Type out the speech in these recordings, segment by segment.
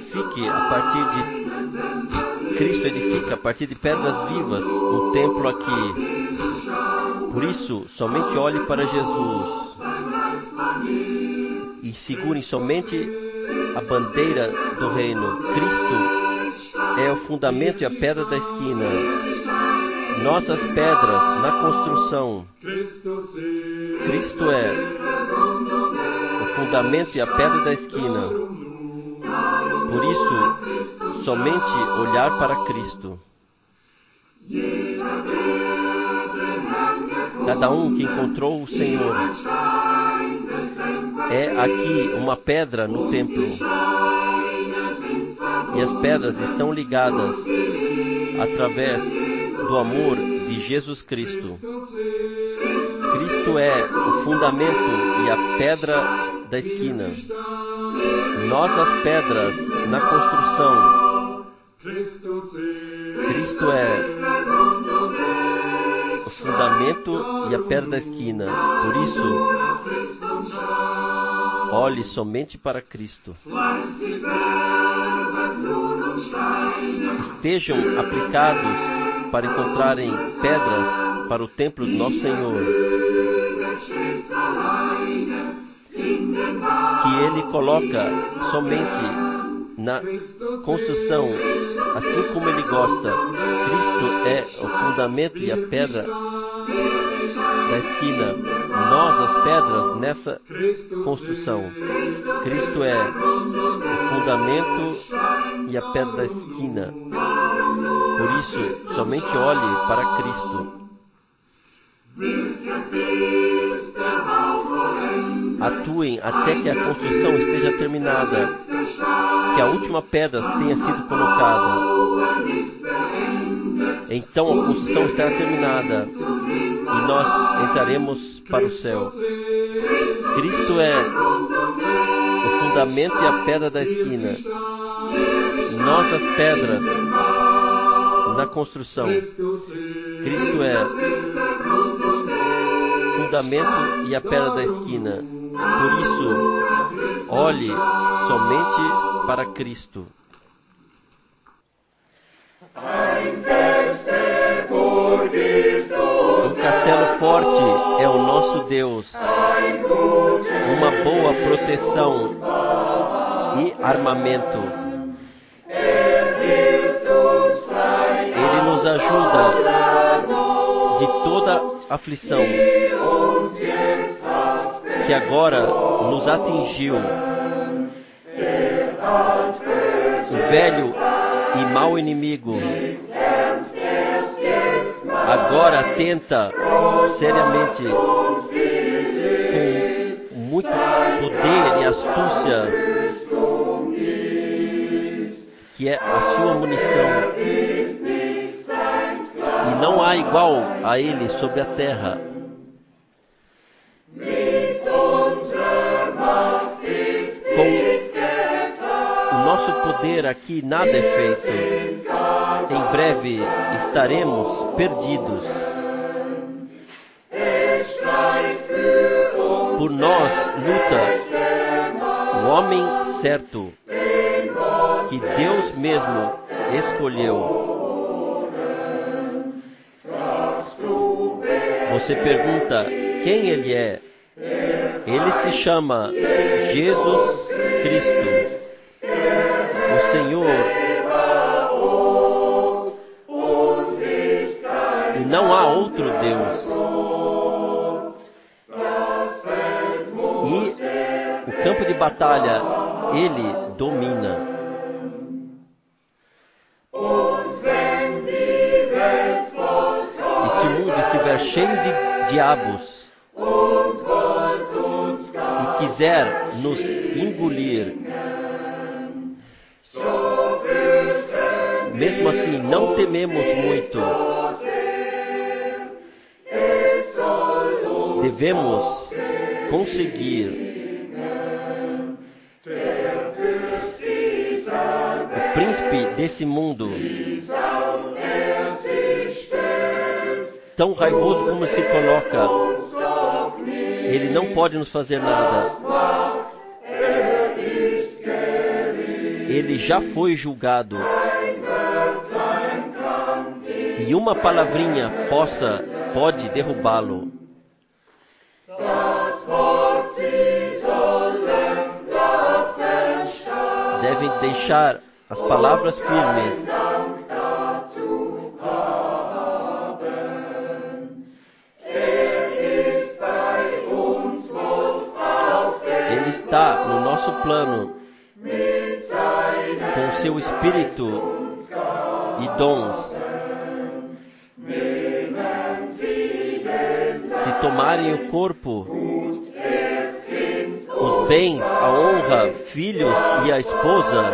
Cristo edifica a partir de pedras vivas um templo aqui. Por isso, somente olhe para Jesus e segurem somente a bandeira do reino. Cristo é o fundamento e a pedra da esquina. Nossas pedras na construção. Cristo é o fundamento e a pedra da esquina. Por isso, somente olhar para Cristo. Cada um que encontrou o Senhor é aqui uma pedra no templo. E as pedras estão ligadas através do amor de Jesus Cristo. Cristo é o fundamento e a pedra da esquina. Nós as pedras na construção. Cristo é o fundamento e a pedra da esquina. Por isso, olhe somente para Cristo. Estejam aplicados para encontrarem pedras para o templo do nosso Senhor, que Ele coloca somente na construção, assim como Ele gosta. Cristo é o fundamento e a pedra da esquina. Nós, as pedras, nessa construção. Cristo é o fundamento e a pedra da esquina. Por isso, somente olhe para Cristo. Atuem até que a construção esteja terminada, que a última pedra tenha sido colocada. Então a construção estará terminada e nós entraremos para o céu. Cristo é o fundamento e a pedra da esquina. Nós as pedras na construção. Cristo é o fundamento e a pedra da esquina. Por isso, olhe somente para Cristo. Um castelo forte é o nosso Deus, uma boa proteção e armamento. Ele nos ajuda de toda aflição que agora nos atingiu. O velho e mau inimigo agora tenta seriamente, com muito poder e astúcia, que é a sua munição, e não há igual a ele sobre a terra. Com o nosso poder aqui nada é feito. Em breve estaremos perdidos. Por nós luta o homem certo, que Deus mesmo escolheu. Você pergunta quem ele é? Ele se chama Jesus Cristo, o Senhor. E não há outro Deus. E o campo de batalha, Ele domina. E se o mundo estiver cheio de diabos e quiser nos engolir, mesmo assim não tememos muito. Devemos conseguir. O príncipe desse mundo, tão raivoso como se coloca, ele não pode nos fazer nada. ele já foi julgado. E uma palavrinha pode derrubá-lo. Devem deixar as palavras firmes. Ele está no nosso plano com seu espírito e dons. Se tomarem o corpo, os bens, a honra, filhos e a esposa,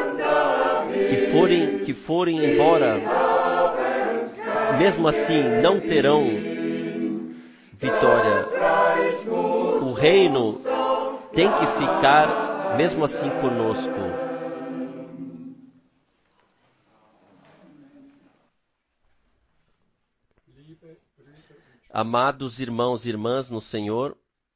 que forem embora, mesmo assim não terão vitória. O reino tem que ficar mesmo assim conosco. Amados irmãos e irmãs no Senhor,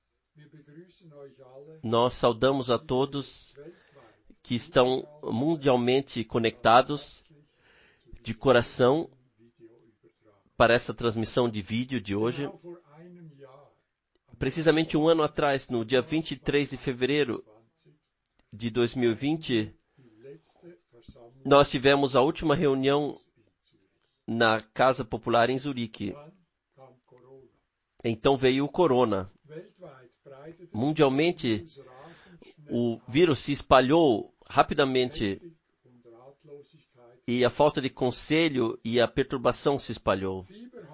nós saudamos a todos que estão mundialmente conectados de coração para essa transmissão de vídeo de hoje. Precisamente um ano atrás, no dia 23 de fevereiro de 2020, nós tivemos a última reunião na Casa Popular em Zurique. Então veio o corona. Mundialmente, o vírus se espalhou rapidamente e a falta de conselho e a perturbação se espalhou.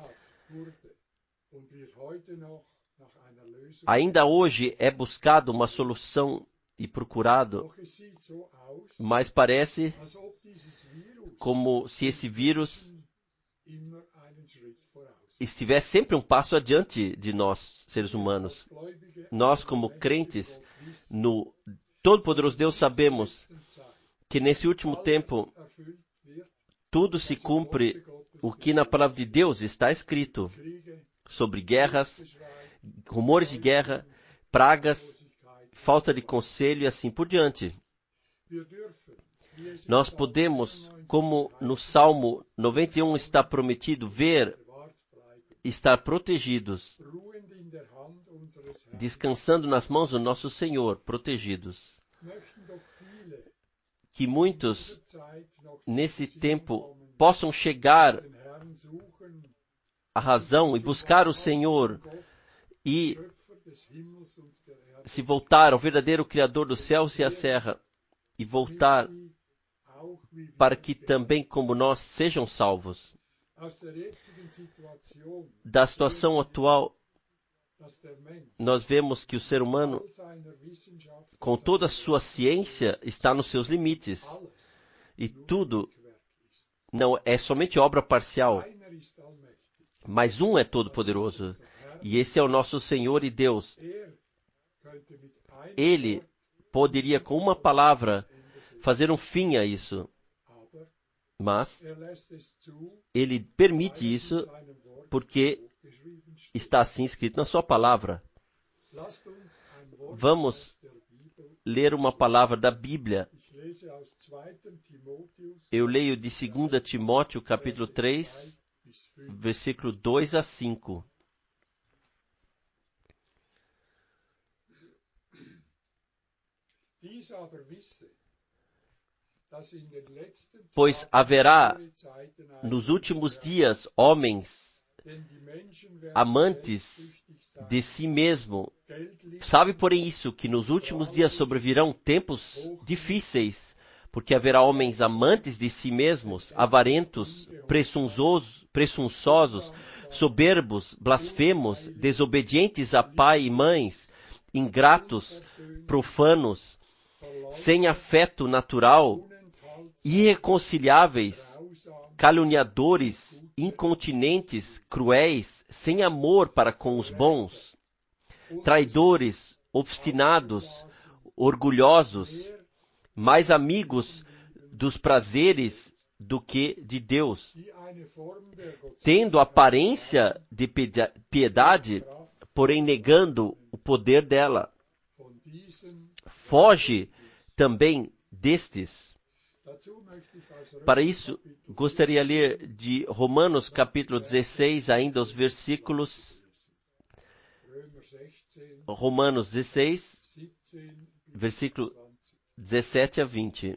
Ainda hoje é buscado uma solução e procurado, mas parece como se esse vírus estivesse sempre um passo adiante de nós, seres humanos. Nós, como crentes no Todo-Poderoso Deus, sabemos que nesse último tempo tudo se cumpre o que na palavra de Deus está escrito sobre guerras, rumores de guerra, pragas, falta de conselho e assim por diante. Nós podemos, como no Salmo 91 está prometido, ver, estar protegidos, descansando nas mãos do nosso Senhor, protegidos. Que muitos, nesse tempo, possam chegar à razão e buscar o Senhor e se voltar ao verdadeiro Criador dos céus e a terra e voltar para que também, como nós, sejam salvos. Da situação atual, nós vemos que o ser humano, com toda a sua ciência, está nos seus limites. E tudo não é somente obra parcial. Mas um é todo-poderoso. E esse é o nosso Senhor e Deus. Ele poderia, com uma palavra, fazer um fim a isso. Mas ele permite isso porque está assim escrito na sua palavra. Vamos ler uma palavra da Bíblia. Eu leio de 2 Timóteo, capítulo 3, versículo 2 a 5. Pois haverá nos últimos dias homens amantes de si mesmo. Sabe, porém, isso, que nos últimos dias sobrevirão tempos difíceis, porque haverá homens amantes de si mesmos, avarentos, presunçosos, soberbos, blasfemos, desobedientes a pai e mães, ingratos, profanos, sem afeto natural, irreconciliáveis, caluniadores, incontinentes, cruéis, sem amor para com os bons, traidores, obstinados, orgulhosos, mais amigos dos prazeres do que de Deus, tendo aparência de piedade, porém negando o poder dela. Foge também destes. Para isso, gostaria de ler de Romanos capítulo 16, ainda os versículos Romanos 16, versículo 17 a 20.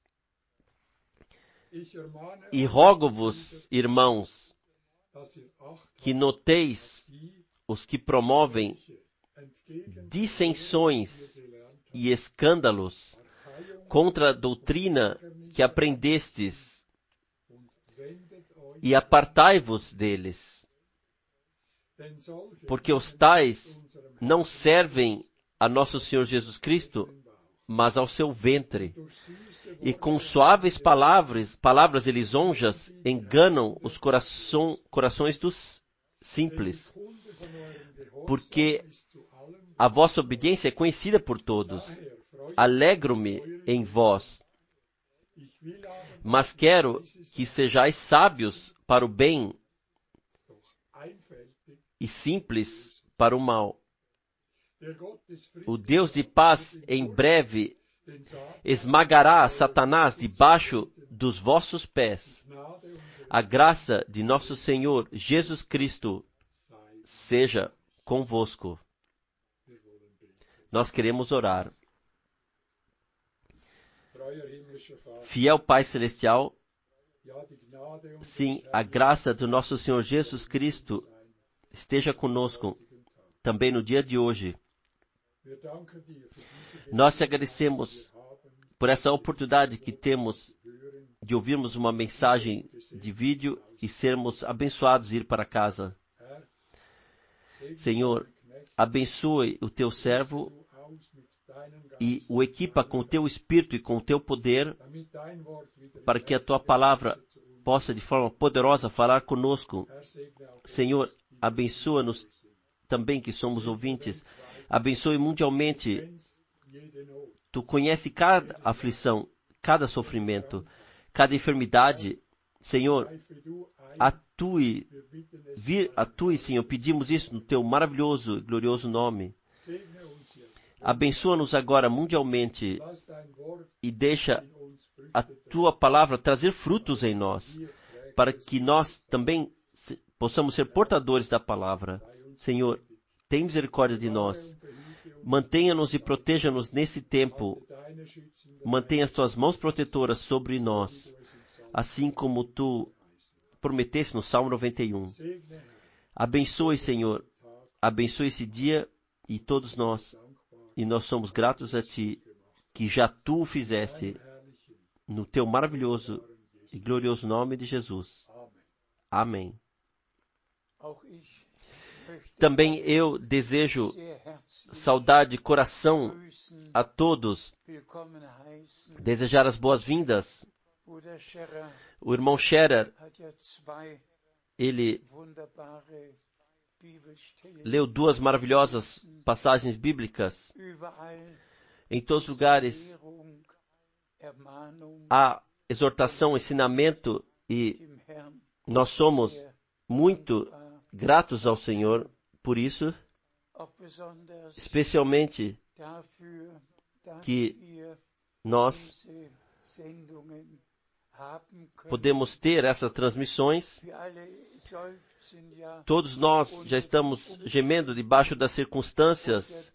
E rogo-vos, irmãos, que noteis os que promovem dissensões e escândalos contra a doutrina que aprendestes, e apartai-vos deles, porque os tais não servem a nosso Senhor Jesus Cristo, mas ao seu ventre, e com suaves palavras e lisonjas enganam os corações dos simples, porque a vossa obediência é conhecida por todos. Alegro-me em vós, mas quero que sejais sábios para o bem e simples para o mal. O Deus de paz em breve esmagará Satanás debaixo dos vossos pés. A graça de nosso Senhor Jesus Cristo seja convosco. Nós queremos orar. Fiel Pai Celestial, sim, a graça do nosso Senhor Jesus Cristo esteja conosco também no dia de hoje. Nós te agradecemos por essa oportunidade que temos de ouvirmos uma mensagem de vídeo e sermos abençoados e ir para casa. Senhor, abençoe o teu servo e o equipa com o teu espírito e com o teu poder, para que a tua palavra possa de forma poderosa falar conosco. Senhor, abençoa-nos também que somos ouvintes. Abençoe mundialmente. Tu conhece cada aflição, cada sofrimento, cada enfermidade. Senhor, atue, Senhor. Pedimos isso no teu maravilhoso e glorioso nome. Abençoa-nos agora mundialmente e deixa a tua palavra trazer frutos em nós, para que nós também possamos ser portadores da palavra. Senhor, tem misericórdia de nós. Mantenha-nos e proteja-nos nesse tempo. Mantenha as tuas mãos protetoras sobre nós, assim como tu prometeste no Salmo 91. Abençoe, Senhor. Abençoe esse dia e todos nós. E nós somos gratos a Ti, que já Tu o fizeste, no Teu maravilhoso e glorioso nome de Jesus. Amém. Também eu desejo saudar de coração a todos, desejar as boas-vindas. O irmão Scherer, ele leu 2 maravilhosas passagens bíblicas. Em todos os lugares há exortação, ensinamento, e nós somos muito gratos ao Senhor por isso, especialmente que nós podemos ter essas transmissões. Todos nós já estamos gemendo debaixo das circunstâncias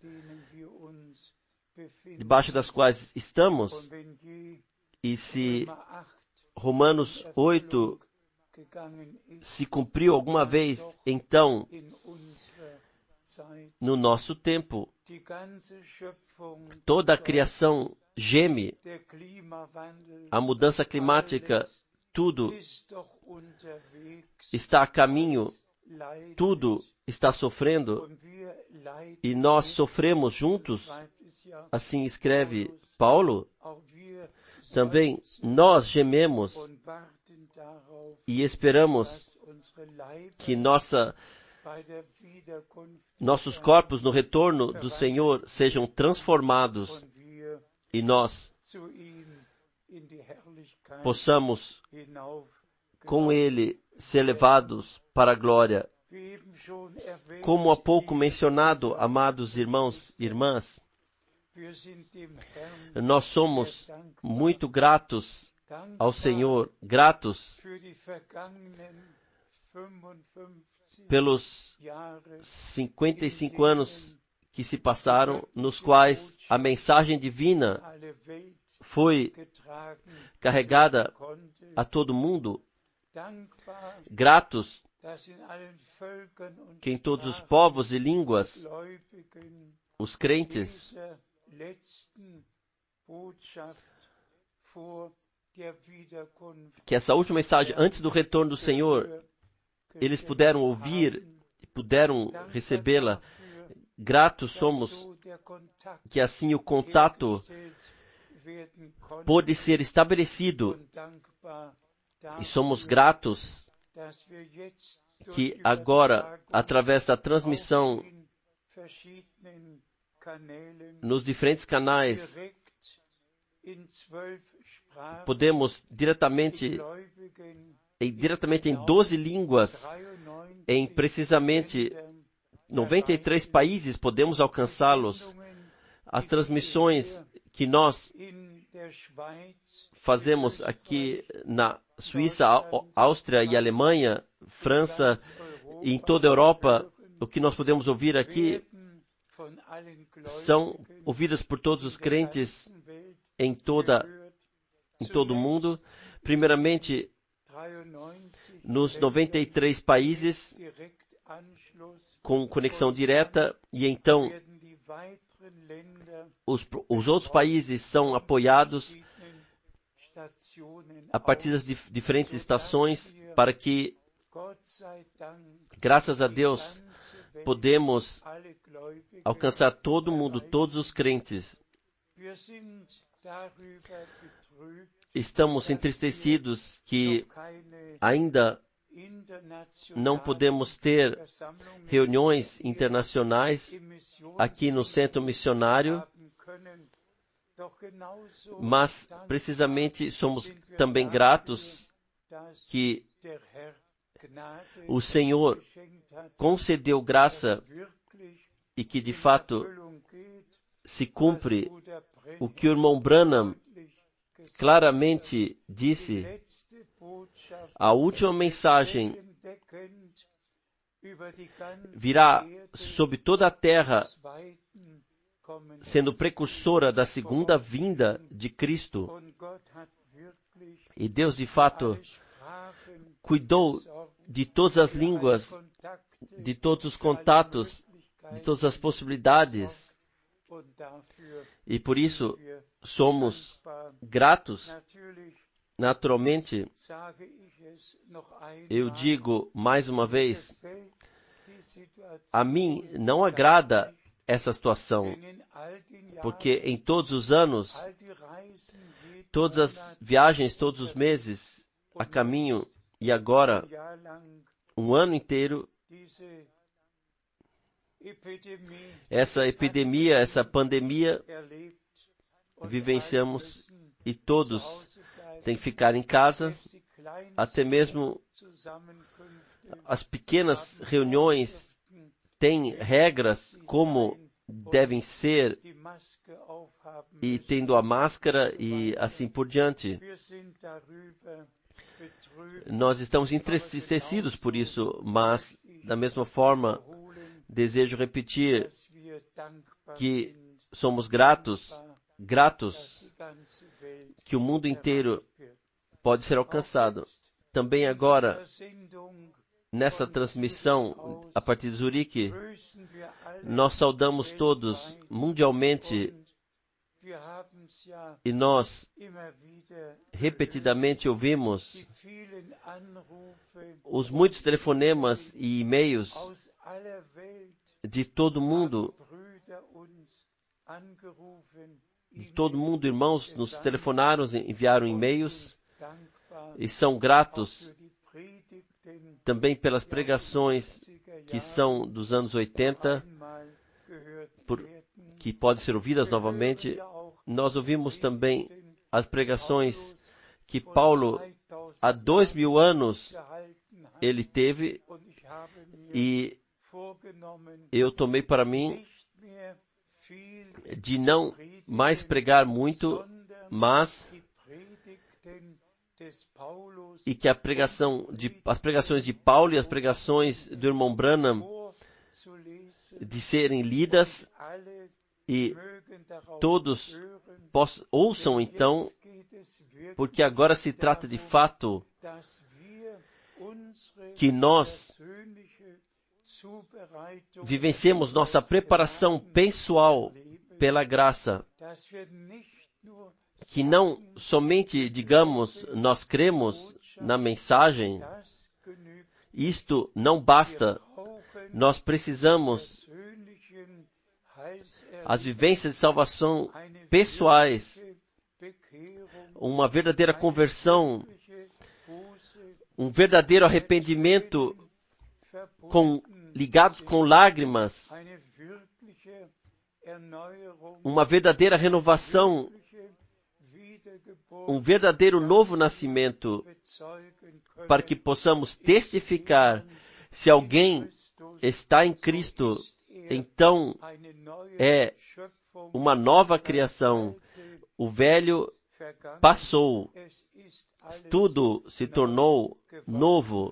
debaixo das quais estamos, e se Romanos 8 se cumpriu alguma vez, então, no nosso tempo, toda a criação geme. A mudança climática, tudo está a caminho, tudo está sofrendo, e nós sofremos juntos. Assim escreve Paulo. Também nós gememos e esperamos que nossos corpos no retorno do Senhor sejam transformados e nós possamos com Ele ser levados para a glória. Como há pouco mencionado, amados irmãos e irmãs, nós somos muito gratos ao Senhor, gratos pelos 55 anos que se passaram, nos quais a mensagem divina foi carregada a todo mundo. Gratos que em todos os povos e línguas os crentes que essa última mensagem antes do retorno do Senhor eles puderam ouvir e puderam recebê-la. Gratos somos que assim o contato pôde ser estabelecido, e somos gratos que agora, através da transmissão nos diferentes canais, podemos diretamente em 12 línguas, em precisamente 93 países, podemos alcançá-los. As transmissões que nós fazemos aqui na Suíça, Áustria e Alemanha, França e em toda a Europa, o que nós podemos ouvir aqui são ouvidas por todos os crentes em todo o mundo. Primeiramente, nos 93 países, com conexão direta, e então os outros países são apoiados a partir das diferentes estações, para que, graças a Deus, podemos alcançar todo mundo, todos os crentes. Estamos entristecidos que ainda não podemos ter reuniões internacionais aqui no Centro Missionário, mas precisamente somos também gratos que o Senhor concedeu graça e que de fato se cumpre o que o irmão Branham claramente disse. A última mensagem virá sobre toda a terra, sendo precursora da segunda vinda de Cristo. E Deus, de fato, cuidou de todas as línguas, de todos os contatos, de todas as possibilidades. E por isso somos gratos. Naturalmente, eu digo mais uma vez, a mim não agrada essa situação, porque em todos os anos, todas as viagens, todos os meses a caminho, e agora, um ano inteiro, essa epidemia, essa pandemia, vivenciamos, e todos têm que ficar em casa. Até mesmo as pequenas reuniões têm regras como devem ser, e tendo a máscara e assim por diante. Nós estamos entristecidos por isso, mas da mesma forma desejo repetir que somos gratos que o mundo inteiro pode ser alcançado. Também agora, nessa transmissão a partir de Zurique, nós saudamos todos mundialmente, e nós repetidamente ouvimos os muitos telefonemas e e-mails de todo mundo. De todo mundo, irmãos nos telefonaram, enviaram e-mails, e são gratos também pelas pregações que são dos anos 80, que podem ser ouvidas novamente. Nós ouvimos também as pregações que Paulo, há 2000 anos, ele teve, e eu tomei para mim de não mais pregar muito, mas e que as pregações de Paulo e as pregações do irmão Branham de serem lidas e todos ouçam então, porque agora se trata de fato que nós vivenciemos nossa preparação pessoal pela graça, que não somente digamos nós cremos na mensagem, isto não basta, nós precisamos as vivências de salvação pessoais, uma verdadeira conversão, um verdadeiro arrependimento ligado com lágrimas, uma verdadeira renovação, um verdadeiro novo nascimento, para que possamos testificar: se alguém está em Cristo, então é uma nova criação. O velho passou, tudo se tornou novo.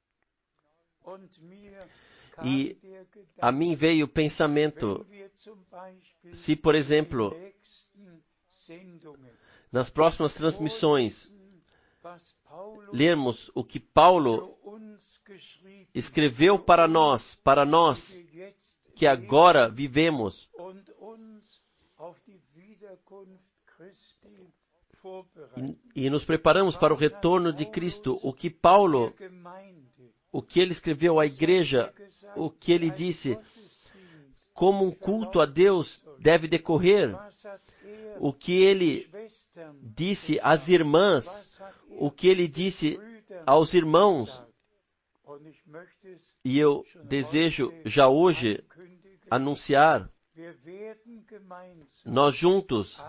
E a mim veio o pensamento, se, por exemplo, nas próximas transmissões, lermos o que Paulo escreveu para nós que agora vivemos, e nos preparamos para o retorno de Cristo, o que Paulo, o que ele escreveu à igreja, o que ele disse, como um culto a Deus deve decorrer, o que ele disse às irmãs, o que ele disse aos irmãos. E eu desejo já hoje anunciar, nós juntos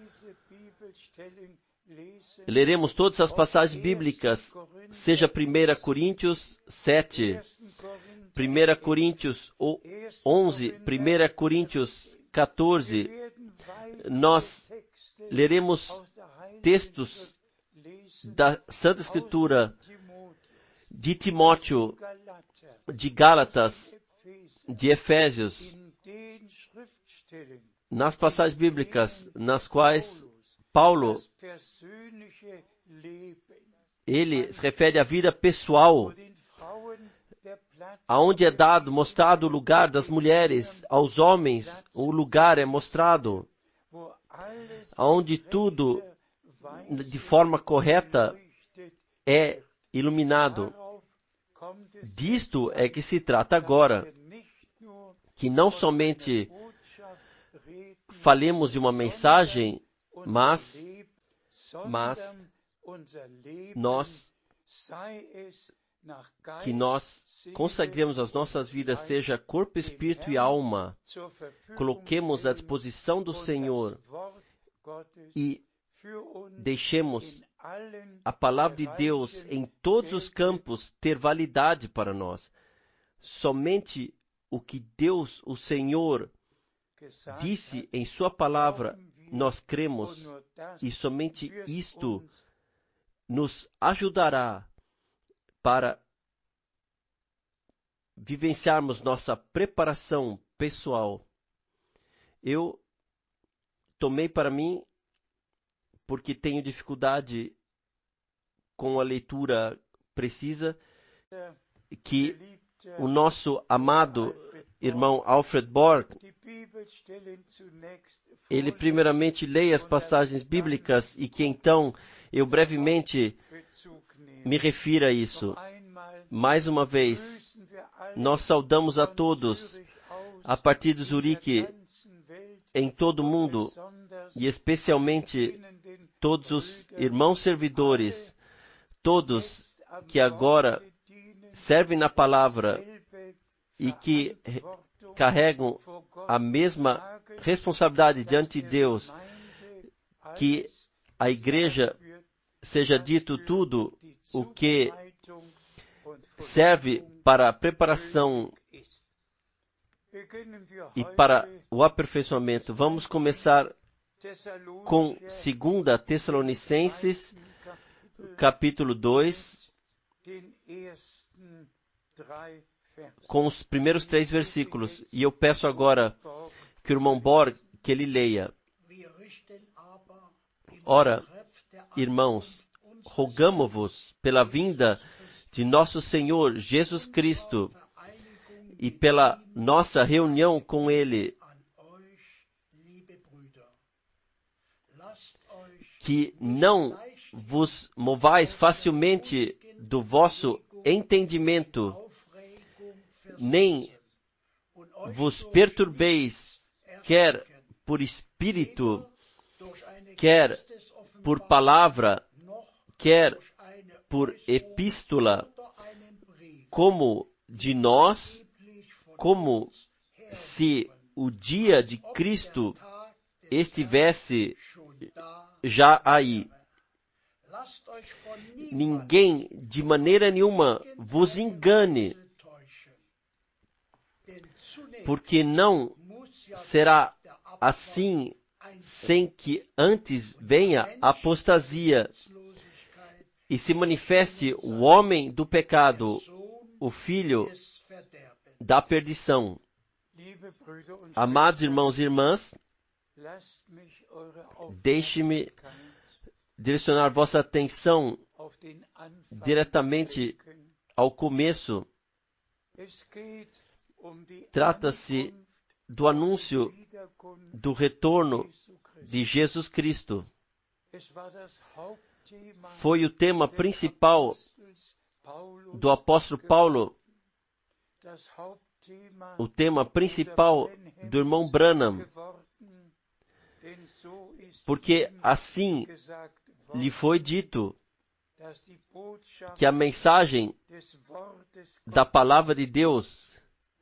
leremos todas as passagens bíblicas, seja 1 Coríntios 7, 1 Coríntios 11, 1 Coríntios 14. Nós leremos textos da Santa Escritura, de Timóteo, de Gálatas, de Efésios, nas passagens bíblicas nas quais Paulo, ele se refere à vida pessoal, aonde é mostrado o lugar das mulheres, aos homens o lugar é mostrado, aonde tudo de forma correta é iluminado. Disto é que se trata agora, que não somente falemos de uma mensagem, mas que nós consagremos as nossas vidas, seja corpo, espírito e alma, coloquemos à disposição do Senhor e deixemos a palavra de Deus em todos os campos ter validade para nós. Somente o que Deus, o Senhor, disse em sua palavra, nós cremos, e somente isto nos ajudará para vivenciarmos nossa preparação pessoal. Eu tomei para mim, porque tenho dificuldade com a leitura precisa, que o nosso amado irmão Alfred Borg, ele primeiramente leia as passagens bíblicas e que então eu brevemente me refira a isso. Mais uma vez, nós saudamos a todos, a partir de Zurique, em todo o mundo, e especialmente todos os irmãos servidores, todos que agora servem na palavra e que carregam a mesma responsabilidade diante de Deus, que a igreja seja dito tudo o que serve para a preparação e para o aperfeiçoamento. Vamos começar com 2 Tessalonicenses, capítulo 2, com os primeiros 3 versículos. E eu peço agora que o irmão Borg, que ele leia. Ora, irmãos, rogamo-vos pela vinda de nosso Senhor Jesus Cristo e pela nossa reunião com Ele, que não vos movais facilmente do vosso entendimento, nem vos perturbeis, quer por espírito, quer por palavra, quer por epístola, como de nós, como se o dia de Cristo estivesse já aí. Ninguém de maneira nenhuma vos engane, porque não será assim sem que antes venha a apostasia e se manifeste o homem do pecado, o filho da perdição. Amados irmãos e irmãs, deixe-me direcionar vossa atenção diretamente ao começo. Trata-se do anúncio do retorno de Jesus Cristo. Foi o tema principal do apóstolo Paulo, o tema principal do irmão Branham, porque assim lhe foi dito que a mensagem da palavra de Deus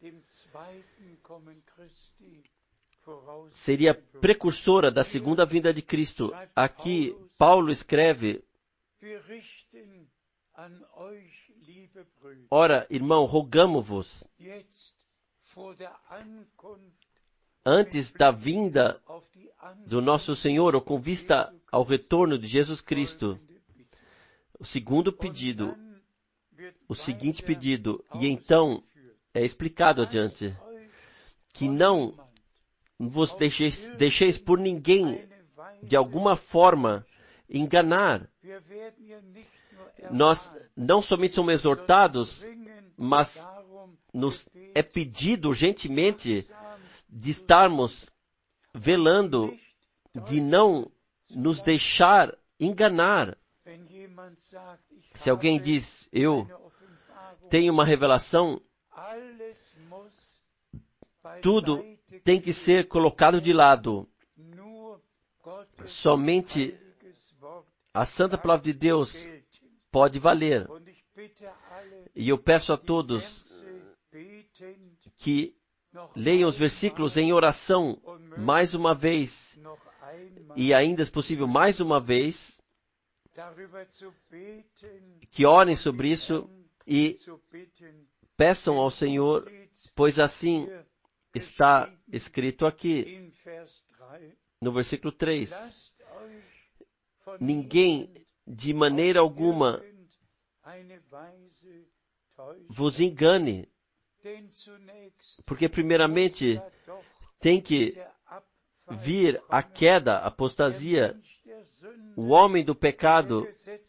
seria precursora da segunda vinda de Cristo. Aqui, Paulo escreve: ora, irmão, rogamo-vos, antes da vinda do nosso Senhor, ou com vista ao retorno de Jesus Cristo, o seguinte pedido, e então é explicado adiante, que não vos deixeis por ninguém, de alguma forma, enganar. Nós não somente somos exortados, mas nos é pedido urgentemente de estarmos velando, de não nos deixar enganar. Se alguém diz, eu tenho uma revelação, tudo tem que ser colocado de lado. Somente a santa palavra de Deus pode valer. E eu peço a todos que leiam os versículos em oração mais uma vez, e ainda, se possível, mais uma vez, que orem sobre isso e peçam ao Senhor, pois assim está escrito aqui, no versículo 3. Ninguém, de maneira alguma, vos engane, porque primeiramente tem que vir a queda, a apostasia, o homem do pecado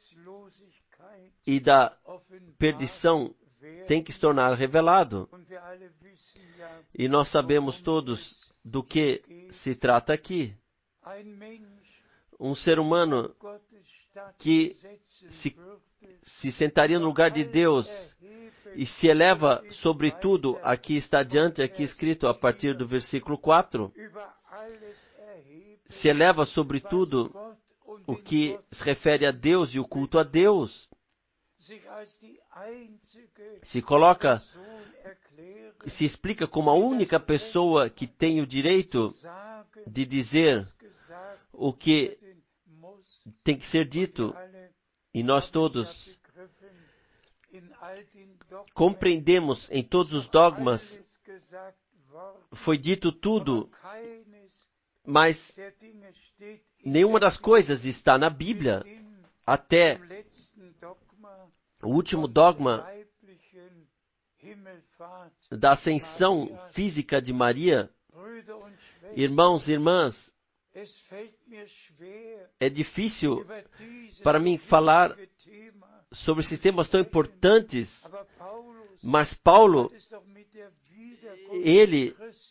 e da perdição tem que se tornar revelado. E nós sabemos todos do que se trata aqui. Um ser humano que se sentaria no lugar de Deus e se eleva sobre tudo, aqui está diante, aqui escrito a partir do versículo 4, se eleva sobre tudo o que se refere a Deus e o culto a Deus, se coloca, se explica como a única pessoa que tem o direito de dizer o que tem que ser dito, e nós todos compreendemos em todos os dogmas, foi dito tudo, mas nenhuma das coisas está na Bíblia, até o último dogma da ascensão física de Maria, irmãos e irmãs, é difícil para mim falar sobre esses temas tão importantes, mas Paulo, ele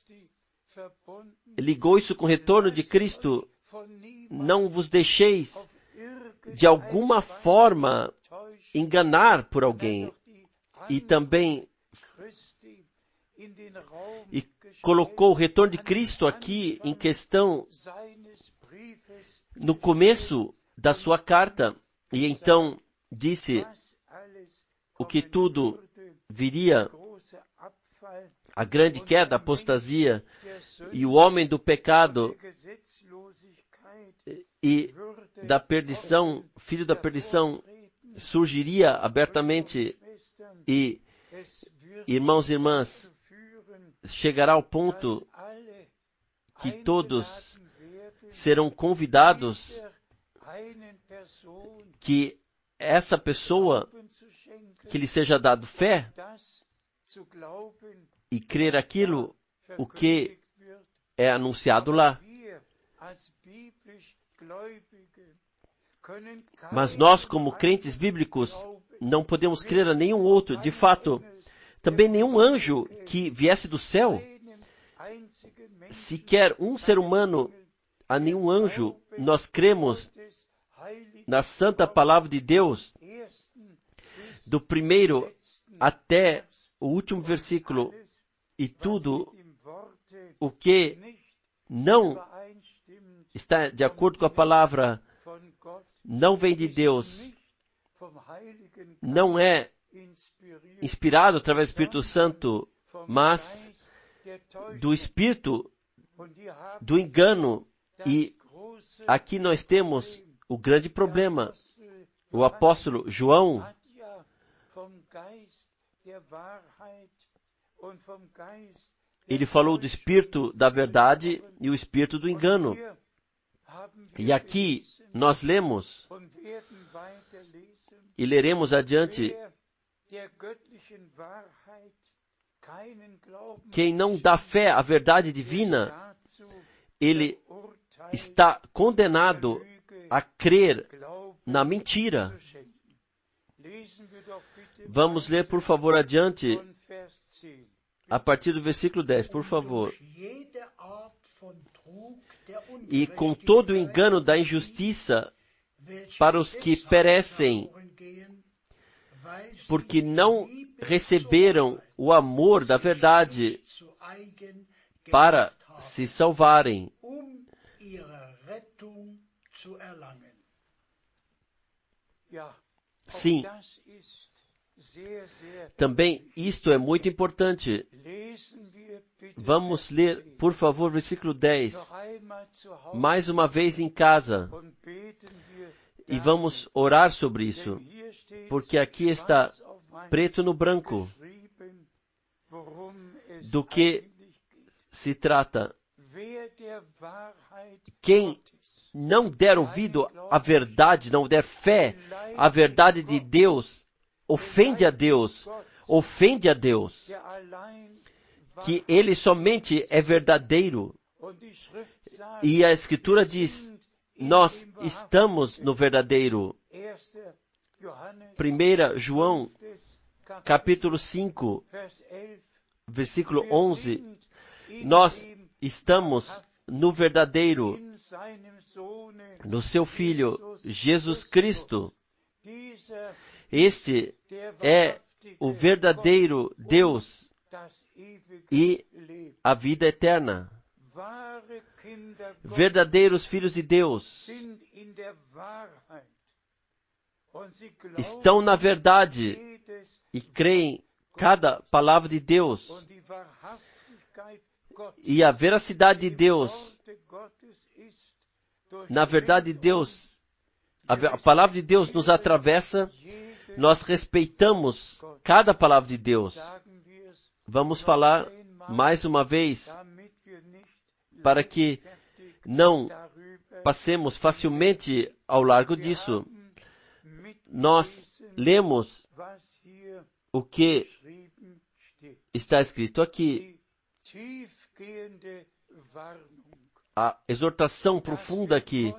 ligou isso com o retorno de Cristo. Não vos deixeis de alguma forma enganar por alguém. E também colocou o retorno de Cristo aqui em questão no começo da sua carta. E então disse o que tudo viria, a grande queda, a apostasia, e o homem do pecado e da perdição, filho da perdição, surgiria abertamente. E, irmãos e irmãs, chegará ao ponto que todos serão convidados, que essa pessoa, que lhe seja dado fé e crer aquilo o que é anunciado lá. Mas nós, como crentes bíblicos, não podemos crer a nenhum outro. De fato, também nenhum anjo que viesse do céu, sequer um ser humano, a nenhum anjo. Nós cremos na santa palavra de Deus, do primeiro até o último versículo, e tudo o que não está de acordo com a palavra não vem de Deus, não é inspirado através do Espírito Santo, mas do espírito do engano. E aqui nós temos o grande problema. O apóstolo João ele falou do espírito da verdade e o espírito do engano. E aqui nós lemos e leremos adiante: quem não dá fé à verdade divina, ele está condenado a crer na mentira. Vamos ler, por favor, adiante, a partir do versículo 10, por favor. E com todo o engano da injustiça para os que perecem, porque não receberam o amor da verdade para se salvarem. Sim, também isto é muito importante. Vamos ler, por favor, versículo 10. Mais uma vez em casa. E vamos orar sobre isso. Porque aqui está preto no branco do que se trata. Quem não der ouvido à verdade, não der fé à verdade de Deus, ofende a Deus, ofende a Deus, que Ele somente é verdadeiro. E a Escritura diz, nós estamos no verdadeiro. 1 João, capítulo 5, versículo 11, nós estamos no verdadeiro, no seu Filho, Jesus Cristo. Este é o verdadeiro Deus e a vida eterna. Verdadeiros filhos de Deus estão na verdade e creem cada palavra de Deus. E a veracidade de Deus, na verdade de Deus, a palavra de Deus nos atravessa, nós respeitamos cada palavra de Deus. Vamos falar mais uma vez, para que não passemos facilmente ao largo disso. Nós lemos o que está escrito aqui, a exortação profunda aqui,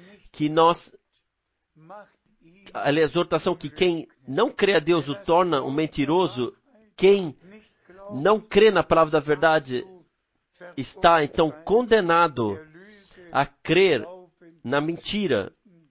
a exortação que quem não crê a Deus o torna um mentiroso, quem não crê na palavra da verdade está então condenado a crer na mentira.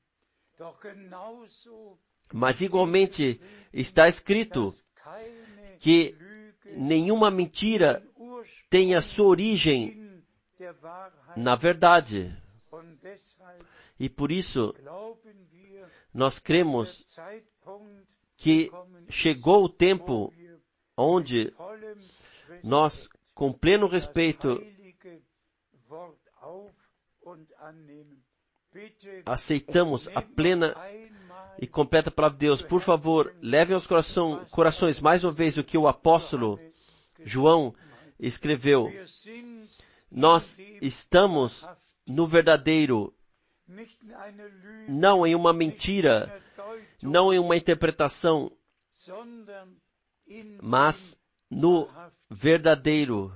Mas igualmente está escrito que nenhuma mentira tem a sua origem na verdade. E por isso nós cremos que chegou o tempo onde nós, com pleno respeito, aceitamos a plena e completa palavra de Deus. Por favor, levem aos corações mais uma vez o que o apóstolo João escreveu. Nós estamos no verdadeiro, não em uma mentira, não em uma interpretação, mas no verdadeiro.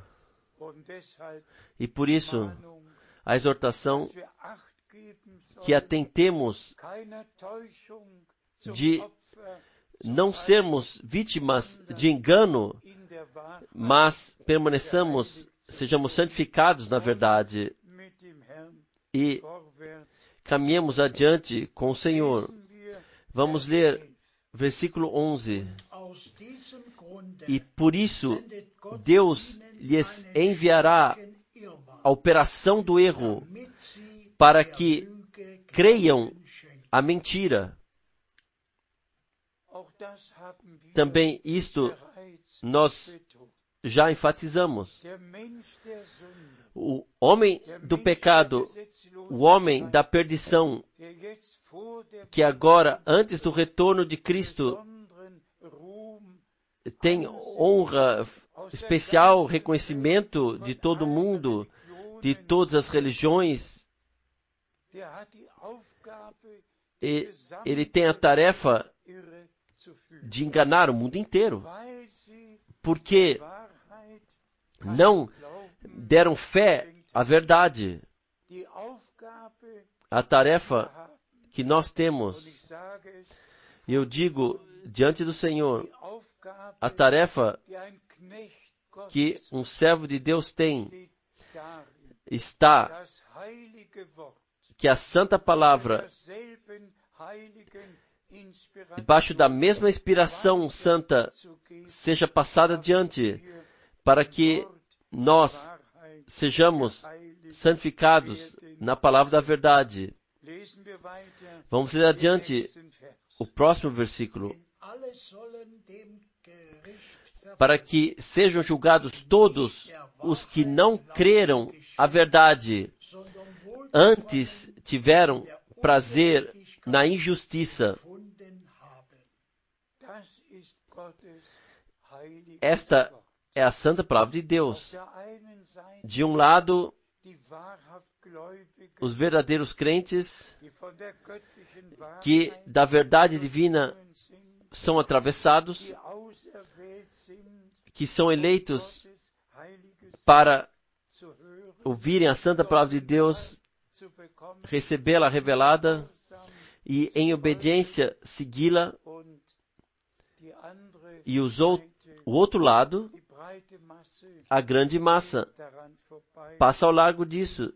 E por isso, a exortação que atentemos de não sermos vítimas de engano, mas sejamos santificados na verdade e caminhemos adiante com o Senhor. Vamos ler versículo 11. E por isso Deus lhes enviará a operação do erro, para que creiam a mentira. Também isto nós já enfatizamos. O homem do pecado, o homem da perdição, que agora, antes do retorno de Cristo, tem honra, especial reconhecimento de todo mundo, de todas as religiões, e ele tem a tarefa de enganar o mundo inteiro, porque não deram fé à verdade. A tarefa que nós temos, eu digo diante do Senhor, a tarefa que um servo de Deus tem está que a santa palavra, debaixo da mesma inspiração santa, seja passada adiante, para que nós sejamos santificados na palavra da verdade. Vamos ler adiante o próximo versículo. Para que sejam julgados todos os que não creram a verdade, antes tiveram prazer na injustiça. Esta é a santa palavra de Deus. De um lado, os verdadeiros crentes que da verdade divina são atravessados, que são eleitos para ouvirem a santa palavra de Deus, recebê-la revelada e em obediência segui-la, e o outro lado, a grande massa, passa ao largo disso,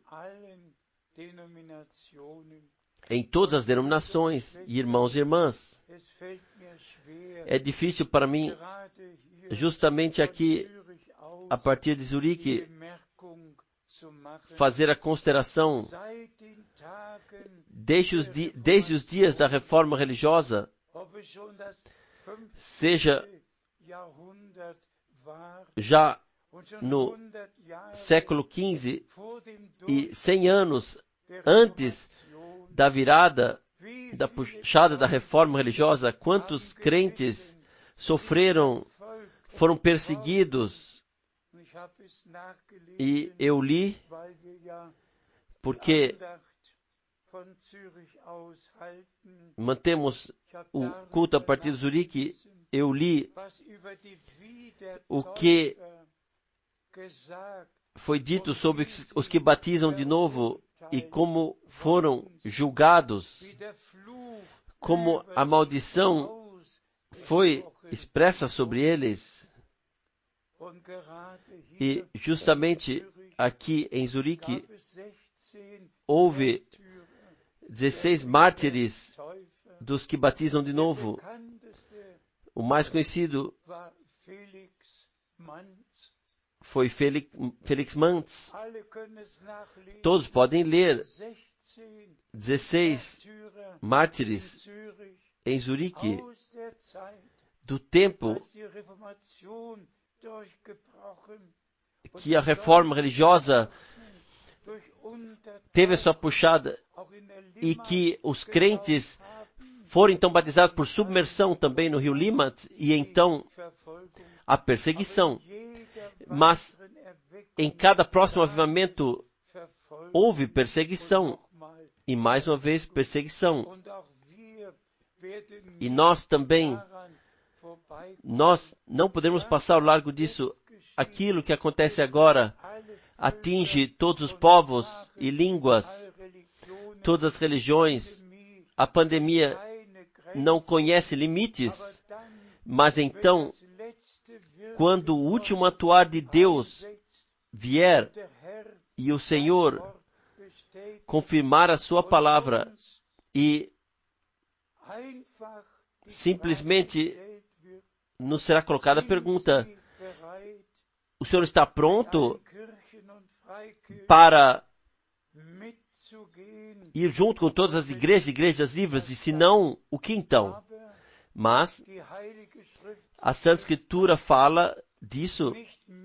em todas as denominações, irmãos e irmãs. É difícil para mim, justamente aqui, a partir de Zurique, fazer a consideração desde os dias da reforma religiosa, seja já no século XV e 100 anos antes da virada, da puxada da reforma religiosa, quantos crentes sofreram, foram perseguidos. E eu li, porque mantemos o culto a partir de Zurique. Eu li o que foi dito sobre os que batizam de novo e como foram julgados, como a maldição foi expressa sobre eles. E justamente aqui em Zurique houve 16 mártires dos que batizam de novo. O mais conhecido foi Felix Manz. Todos podem ler 16 mártires em Zurique do tempo que a reforma religiosa teve a sua puxada e que os crentes foram então batizados por submersão também no rio Limmat, e então a perseguição. Mas em cada próximo avivamento houve perseguição, e mais uma vez perseguição. E nós também, nós não podemos passar ao largo disso. Aquilo que acontece agora atinge todos os povos e línguas, todas as religiões. A pandemia não conhece limites, mas então, quando o último atuar de Deus vier e o Senhor confirmar a sua palavra e simplesmente nos será colocada a pergunta: o Senhor está pronto para ir junto com todas as igrejas livres? E se não, o que então? Mas a Santa Escritura fala disso,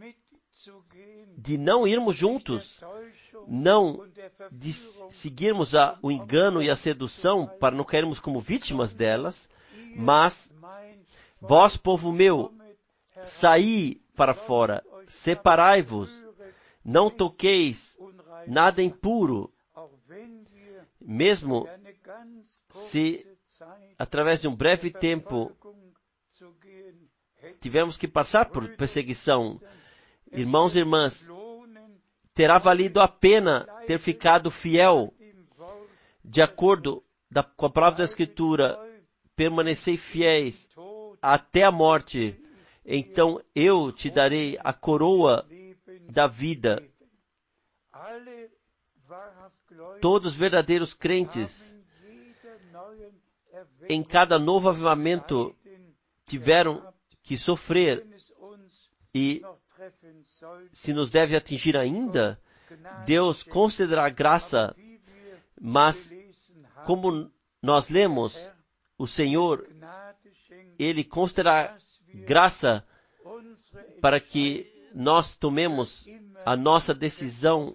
de não irmos juntos, não de seguirmos o engano e a sedução para não cairmos como vítimas delas, mas vós, povo meu, saí para fora, separai-vos, não toqueis nada impuro, mesmo se através de um breve tempo tivemos que passar por perseguição. Irmãos e irmãs, terá valido a pena ter ficado fiel, de acordo com a palavra da Escritura, permanecei fiéis até a morte, então eu te darei a coroa da vida. Todos os verdadeiros crentes, em cada novo avivamento, tiveram que sofrer, e se nos deve atingir ainda, Deus concederá graça, mas como nós lemos, o Senhor, Ele concederá graça para que nós tomemos a nossa decisão,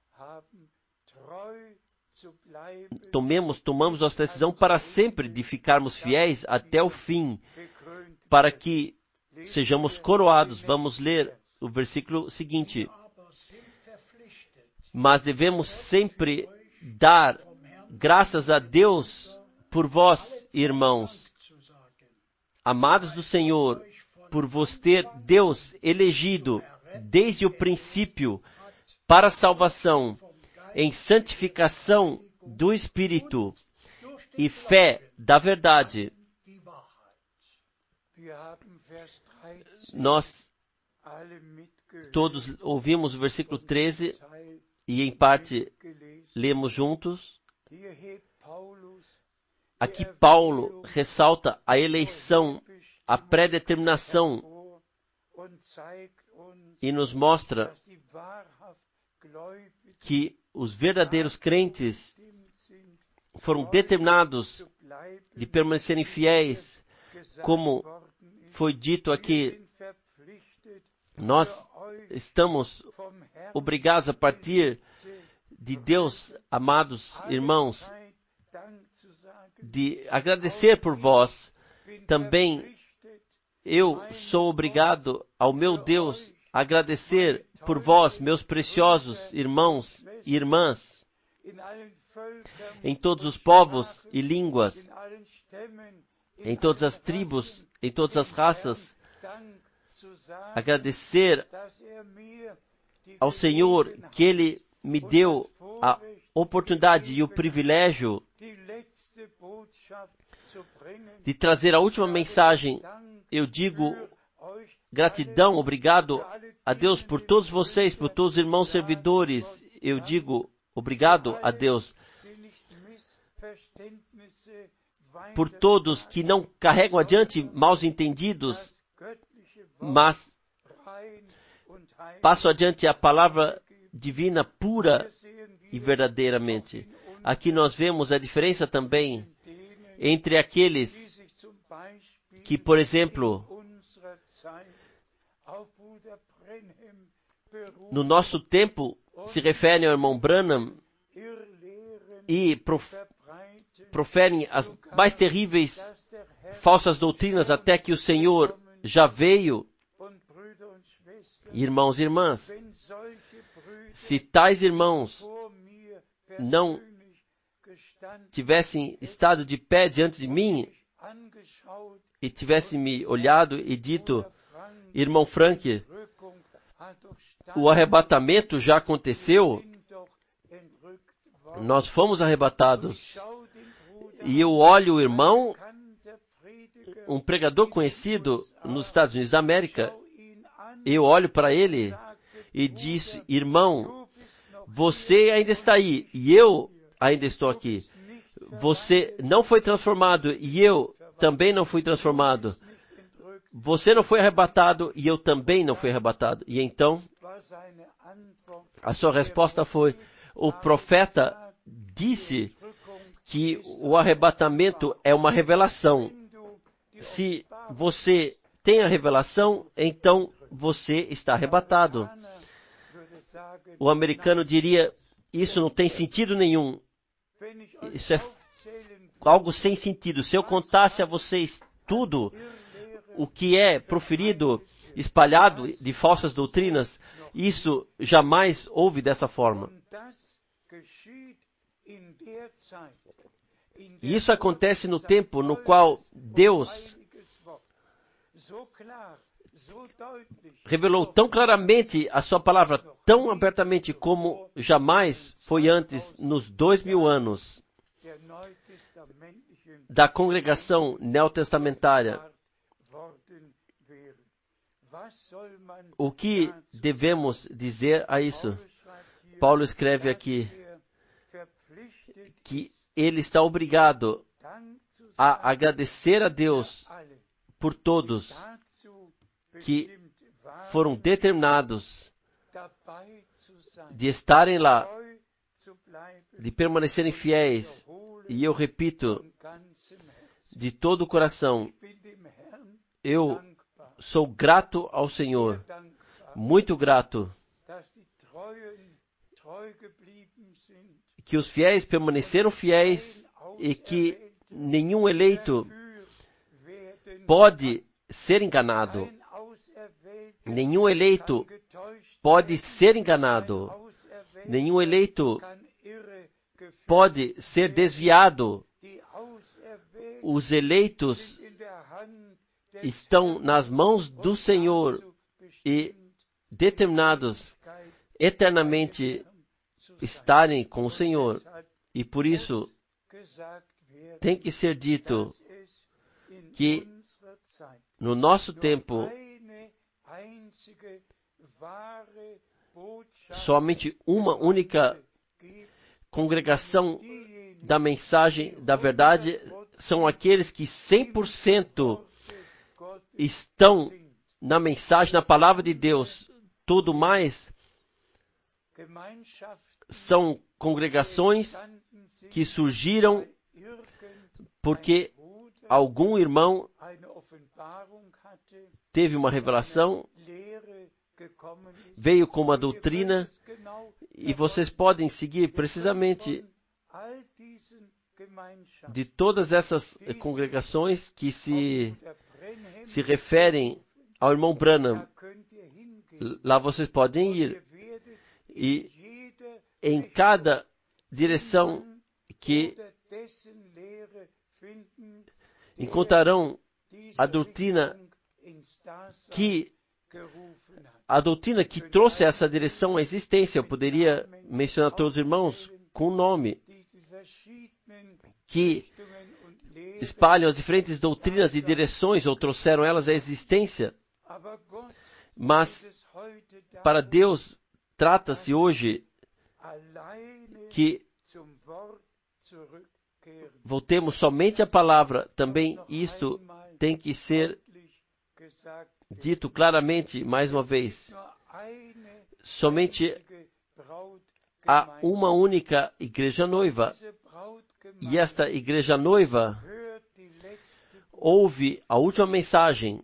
tomamos nossa decisão para sempre de ficarmos fiéis até o fim, para que sejamos coroados. Vamos ler o versículo seguinte. Mas devemos sempre dar graças a Deus por vós, irmãos, amados do Senhor, por vos ter Deus elegido desde o princípio para a salvação, em santificação do Espírito e fé da verdade. Nós todos ouvimos o versículo 13 e em parte lemos juntos. Aqui Paulo ressalta a eleição, a predeterminação, e nos mostra que os verdadeiros crentes foram determinados de permanecerem fiéis, como foi dito aqui. Nós estamos obrigados a partir de Deus, amados irmãos, de agradecer por vós. Também eu sou obrigado ao meu Deus a agradecer por vós, meus preciosos irmãos e irmãs. em todos os povos e línguas, em todas as tribos, em todas as raças, agradecer ao Senhor que Ele me deu a oportunidade e o privilégio de trazer a última mensagem. Eu digo gratidão, obrigado a Deus por todos vocês, por todos os irmãos servidores. Eu digo obrigado a Deus por todos que não carregam adiante maus entendidos, mas passam adiante a palavra divina pura e verdadeiramente. Aqui nós vemos a diferença também entre aqueles que, por exemplo, no nosso tempo se referem ao irmão Branham e proferem as mais terríveis falsas doutrinas até que o Senhor já veio. Irmãos e irmãs, se tais irmãos não tivessem estado de pé diante de mim e tivessem me olhado e dito: irmão Frank, o arrebatamento já aconteceu, nós fomos arrebatados. E eu olho o irmão, um pregador conhecido nos Estados Unidos da América, eu olho para ele e disse: irmão, você ainda está aí e eu ainda estou aqui. Você não foi transformado e eu também não fui transformado. Você não foi arrebatado e eu também não fui arrebatado. E então, a sua resposta foi: o profeta disse que o arrebatamento é uma revelação. Se você tem a revelação, então você está arrebatado. O americano diria: isso não tem sentido nenhum. Isso é algo sem sentido. Se eu contasse a vocês tudo o que é proferido, espalhado de falsas doutrinas, isso jamais houve dessa forma. E isso acontece no tempo no qual Deus revelou tão claramente a sua palavra, tão abertamente como jamais foi antes nos 2000 anos da congregação neotestamentária. O que devemos dizer a isso? Paulo escreve aqui que ele está obrigado a agradecer a Deus por todos que foram determinados de estarem lá, de permanecerem fiéis. E eu repito, de todo o coração, eu sou grato ao Senhor, muito grato, que os fiéis permaneceram fiéis e que nenhum eleito pode ser enganado. Nenhum eleito pode ser enganado. Nenhum eleito pode ser desviado. Os eleitos estão nas mãos do Senhor e determinados eternamente estarem com o Senhor. E por isso tem que ser dito que no nosso tempo somente uma única congregação da mensagem da verdade são aqueles que 100% estão na mensagem, na palavra de Deus. Tudo mais são congregações que surgiram porque algum irmão teve uma revelação, veio com uma doutrina, e vocês podem seguir precisamente de todas essas congregações que se referem ao irmão Branham. Lá vocês podem ir, e em cada direção que encontrarão a doutrina que trouxe essa direção à existência. Eu poderia mencionar todos os irmãos com nome, que espalham as diferentes doutrinas e direções, ou trouxeram elas à existência. Mas, para Deus, trata-se hoje que voltemos somente à palavra. Também isto tem que ser dito claramente mais uma vez. Somente há uma única igreja noiva. E esta igreja noiva ouve a última mensagem,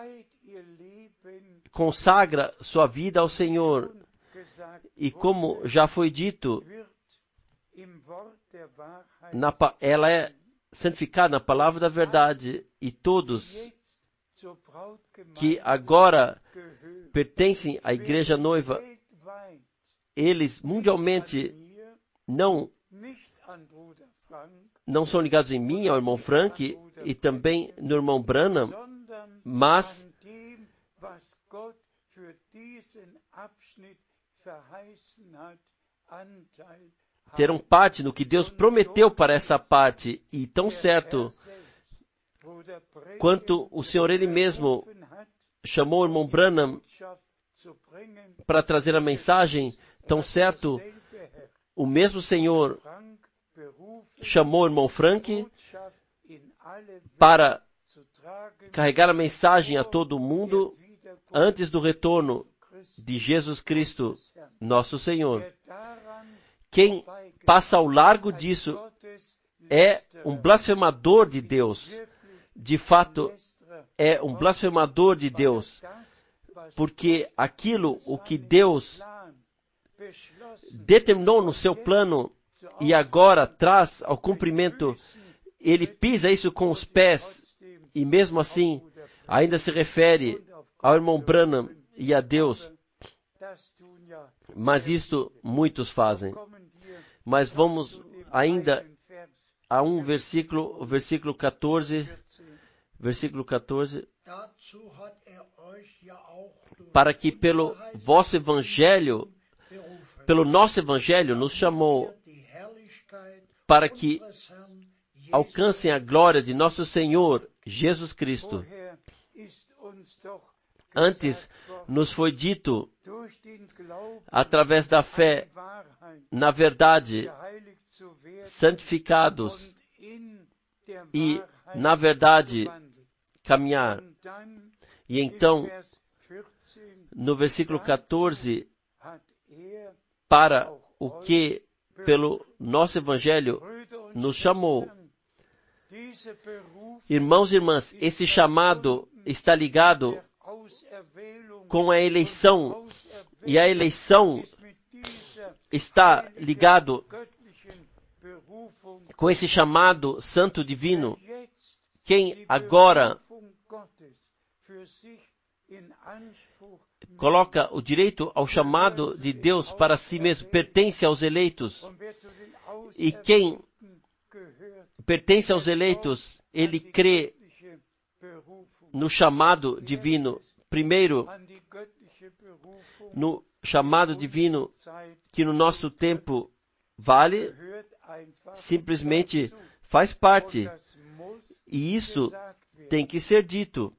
consagra sua vida ao Senhor. E como já foi dito, ela é santificada na palavra da verdade. E todos que agora pertencem à igreja noiva, eles mundialmente não são ligados em mim, ao irmão Frank, e também no irmão Branham, mas terão parte no que Deus prometeu para essa parte. E tão certo quanto o Senhor Ele mesmo chamou o irmão Branham para trazer a mensagem, tão certo o mesmo Senhor chamou o irmão Frank para carregar a mensagem a todo o mundo antes do retorno de Jesus Cristo, nosso Senhor. Quem passa ao largo disso é um blasfemador de Deus. De fato, é um blasfemador de Deus, porque o que Deus determinou no seu plano e agora traz ao cumprimento, ele pisa isso com os pés, e mesmo assim ainda se refere ao irmão Branham e a Deus. Mas isto muitos fazem. Mas vamos ainda a um versículo, o versículo 14, para que pelo vosso evangelho, pelo nosso evangelho nos chamou, para que alcancem a glória de nosso Senhor Jesus Cristo. Antes nos foi dito, através da fé na verdade, santificados e na verdade caminhar. E então, no versículo 14, para o que pelo nosso evangelho nos chamou. Irmãos e irmãs, esse chamado está ligado com a eleição, e a eleição está ligado com esse chamado santo divino. Quem agora coloca o direito ao chamado de Deus para si mesmo, pertence aos eleitos. E quem pertence aos eleitos, ele crê no chamado divino. Primeiro, no chamado divino que no nosso tempo vale, simplesmente faz parte. E isso tem que ser dito.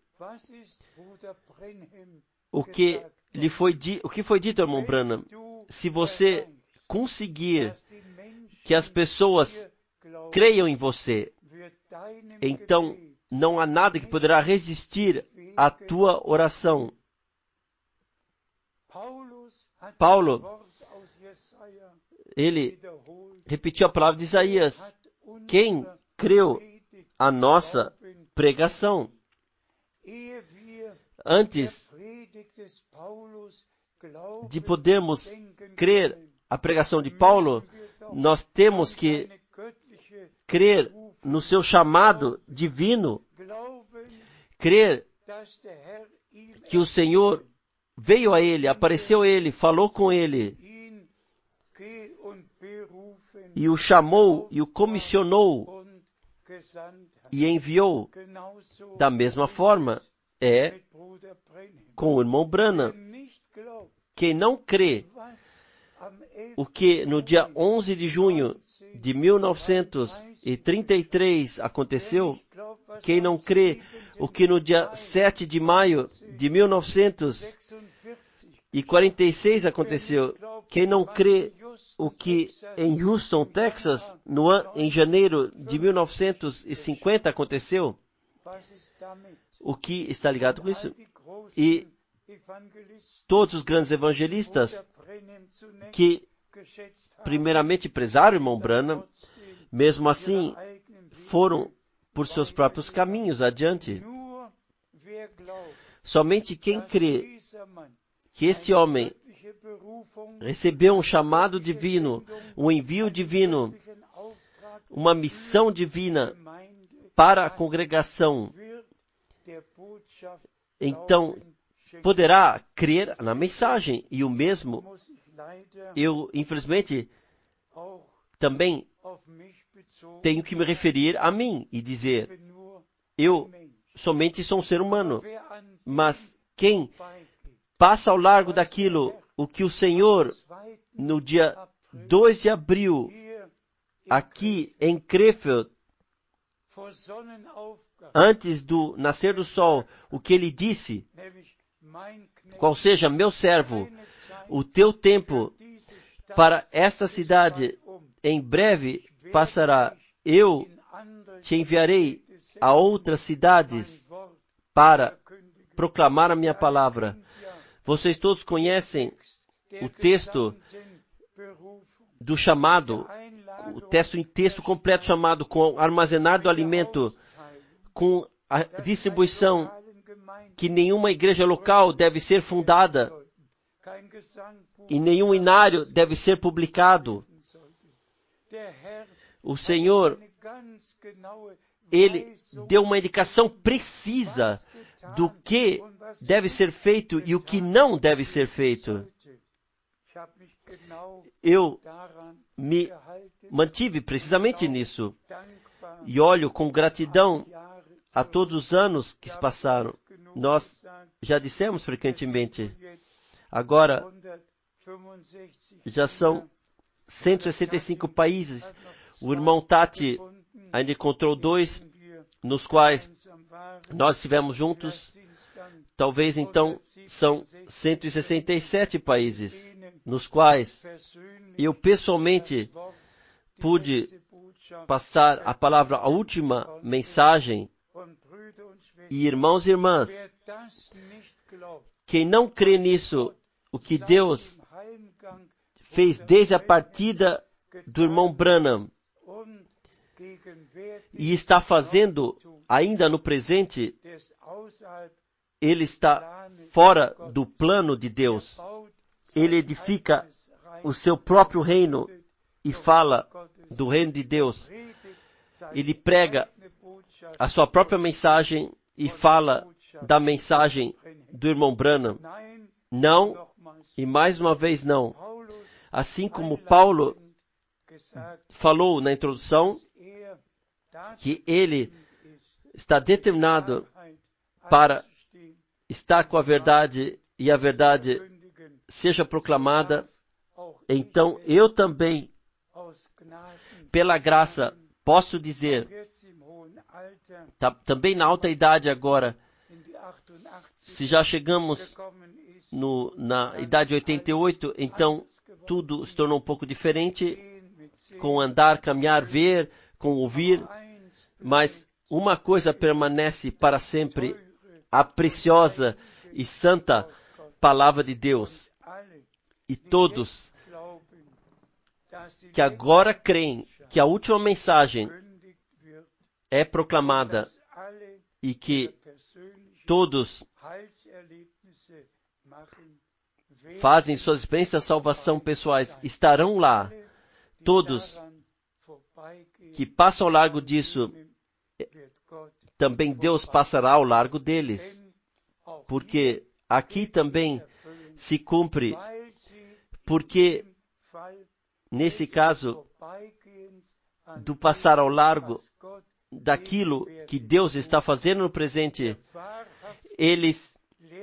O que foi dito, irmão Branham? Se você conseguir que as pessoas creiam em você, então não há nada que poderá resistir à tua oração. Paulo, ele repetiu a palavra de Isaías: quem creu a nossa pregação? Antes de podermos crer a pregação de Paulo, nós temos que crer no seu chamado divino, crer que o Senhor veio a ele, apareceu a ele, falou com ele e o chamou e o comissionou e enviou. Da mesma forma é com o irmão Branham. Quem não crê o que no dia 11 de junho de 1933 aconteceu, quem não crê o que no dia 7 de maio de 1946 aconteceu, quem não crê o que em Houston, Texas, em janeiro de 1950 aconteceu, o que está ligado com isso? E todos os grandes evangelistas que primeiramente prezaram o irmão Branham, mesmo assim, foram por seus próprios caminhos adiante. Somente quem crê que esse homem recebeu um chamado divino, um envio divino, uma missão divina para a congregação, então poderá crer na mensagem. E o mesmo, eu, infelizmente, também tenho que me referir a mim e dizer, eu somente sou um ser humano, mas quem passa ao largo daquilo, o que o Senhor, no dia 2 de abril, aqui em Krefeld, antes do nascer do sol, o que ele disse, qual seja, meu servo, o teu tempo para esta cidade em breve passará. Eu te enviarei a outras cidades para proclamar a minha palavra. Vocês todos conhecem o texto do chamado, o texto completo chamado com armazenar do alimento, com a distribuição, que nenhuma igreja local deve ser fundada e nenhum inário deve ser publicado. O Senhor, Ele deu uma indicação precisa do que deve ser feito e o que não deve ser feito. Eu me mantive precisamente nisso e olho com gratidão a todos os anos que se passaram. Nós já dissemos frequentemente, agora já são 165 países. O irmão Tati ainda encontrou 2, nos quais nós estivemos juntos. Talvez então são 167 países, nos quais eu pessoalmente pude passar a palavra, a última mensagem. E irmãos e irmãs, quem não crê nisso, o que Deus fez desde a partida do irmão Branham e está fazendo ainda no presente, ele está fora do plano de Deus. Ele edifica o seu próprio reino e fala do reino de Deus. Ele prega a sua própria mensagem e fala da mensagem do irmão Branham. Não, e mais uma vez não. Assim como Paulo falou na introdução, que ele está determinado para estar com a verdade e a verdade seja proclamada, então eu também, pela graça, posso dizer, também na alta idade agora, se já chegamos na idade 88, então tudo se tornou um pouco diferente, com andar, caminhar, ver, com ouvir, mas uma coisa permanece para sempre, a preciosa e santa palavra de Deus. E todos que agora creem que a última mensagem é proclamada e que todos fazem suas experiências de salvação pessoais estarão lá. Todos que passam ao largo disso, também Deus passará ao largo deles. Porque aqui também se cumpre, porque nesse caso do passar ao largo daquilo que Deus está fazendo no presente, eles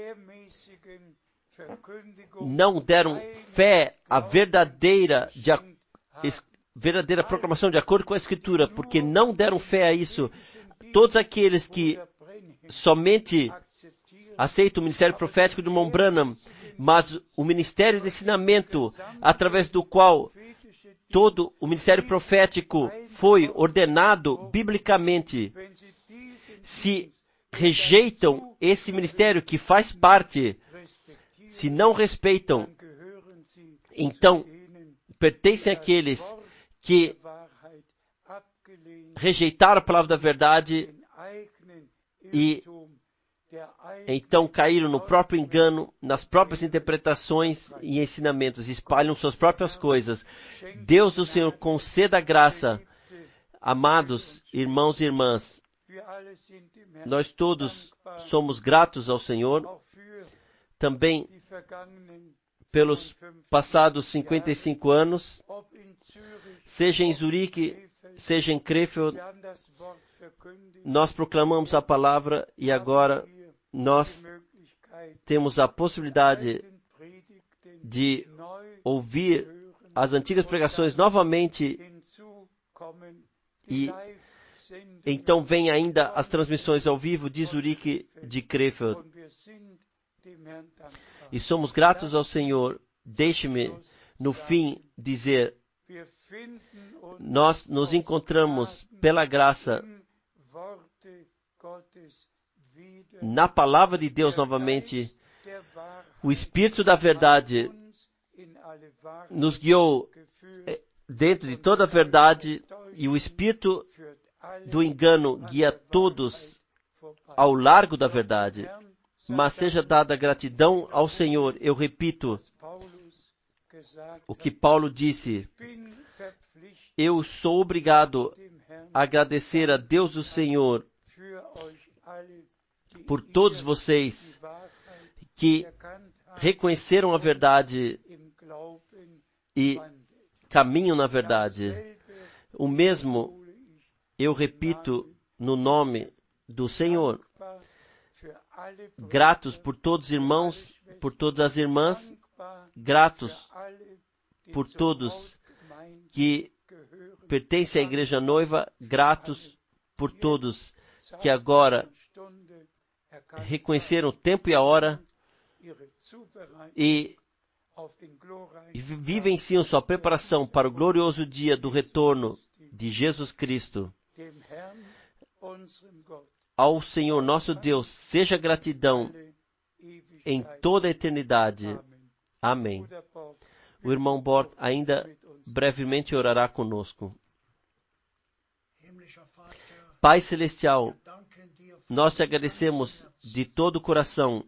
não deram fé à verdadeira proclamação de acordo com a Escritura, porque não deram fé a isso. Todos aqueles que somente aceitam o ministério profético do irmão Branham, mas o ministério de ensinamento, através do qual todo o ministério profético foi ordenado biblicamente, se rejeitam esse ministério que faz parte, se não respeitam, então pertencem àqueles que rejeitaram a palavra da verdade e então caíram no próprio engano, nas próprias interpretações e ensinamentos, espalham suas próprias coisas. Deus, o Senhor, conceda graça. Amados irmãos e irmãs, nós todos somos gratos ao Senhor, também pelos passados 55 anos, seja em Zurique, seja em Krefeld, nós proclamamos a palavra e agora nós temos a possibilidade de ouvir as antigas pregações novamente e então vem ainda as transmissões ao vivo de Zurique, de Krefeld. E somos gratos ao Senhor. Deixe-me, no fim, dizer, nós nos encontramos pela graça na palavra de Deus novamente. O Espírito da verdade nos guiou dentro de toda a verdade e o Espírito do engano guia todos ao largo da verdade. Mas seja dada gratidão ao Senhor. Eu repito o que Paulo disse. Eu sou obrigado a agradecer a Deus o Senhor por todos vocês que reconheceram a verdade e caminham na verdade. O mesmo eu repito no nome do Senhor. Gratos por todos os irmãos, por todas as irmãs, gratos por todos que pertencem à igreja noiva, gratos por todos que agora reconheceram o tempo e a hora e vivem sim a sua preparação para o glorioso dia do retorno de Jesus Cristo. Ao Senhor nosso Deus, seja gratidão em toda a eternidade. Amém. O irmão Bort ainda brevemente orará conosco. Pai Celestial, nós te agradecemos de todo o coração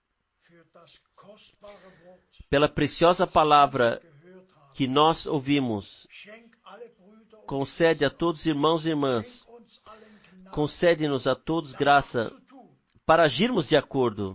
pela preciosa palavra que nós ouvimos. Concede a todos os irmãos e irmãs, concede-nos a todos graça para agirmos de acordo.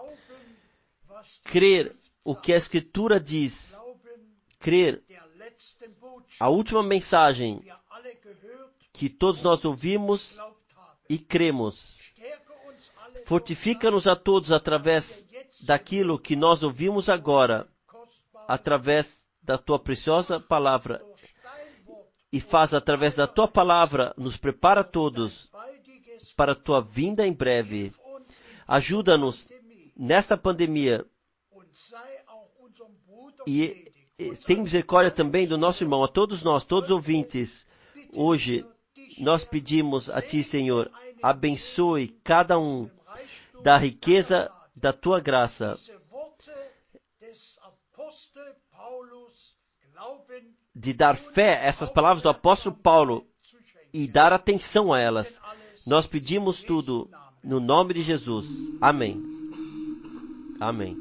Crer o que a Escritura diz, crer a última mensagem que todos nós ouvimos e cremos. Fortifica-nos a todos através daquilo que nós ouvimos agora, através da tua preciosa palavra. E faz através da tua palavra, nos prepara todos para a tua vinda em breve. Ajuda-nos nesta pandemia e tem misericórdia também do nosso irmão, a todos nós, todos os ouvintes. Hoje nós pedimos a ti, Senhor, abençoe cada um da riqueza da tua graça. De dar fé a essas palavras do apóstolo Paulo e dar atenção a elas. Nós pedimos tudo no nome de Jesus. Amém. Amém.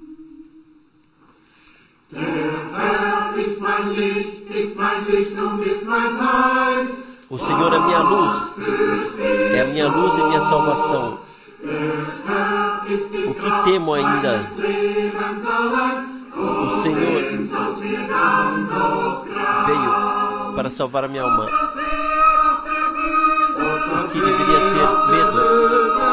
O Senhor é minha luz e a minha salvação. O que temo ainda? O Senhor veio para salvar a minha alma. que deveria ter medo.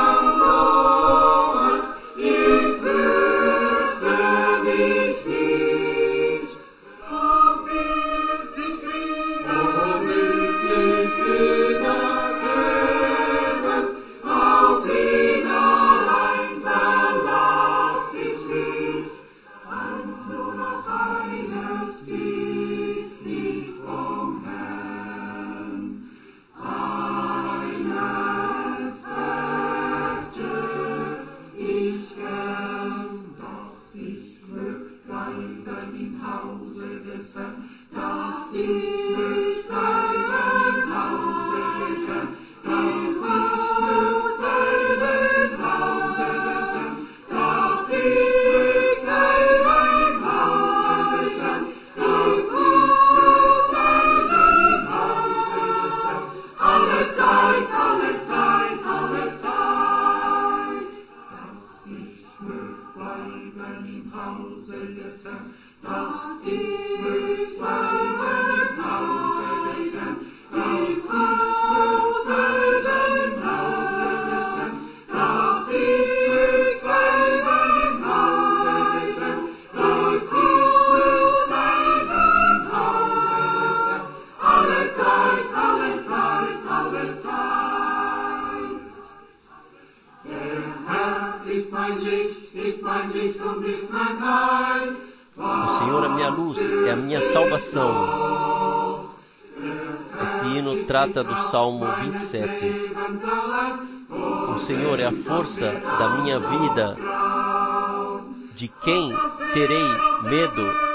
O Senhor é minha luz, é a minha salvação. Esse hino trata do Salmo 27. O Senhor é a força da minha vida. De quem terei medo?